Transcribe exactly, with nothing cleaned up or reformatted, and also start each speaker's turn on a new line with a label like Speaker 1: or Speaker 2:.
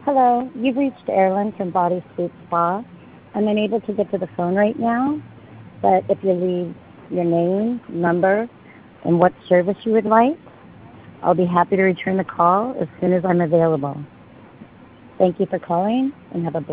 Speaker 1: Hello, you've reached Erin from Body Sleep Spa. I'm unable to get to the phone right now, but if you leave your name, number, and what service you would like, I'll be happy to return the call as soon as I'm available. Thank you for calling and have a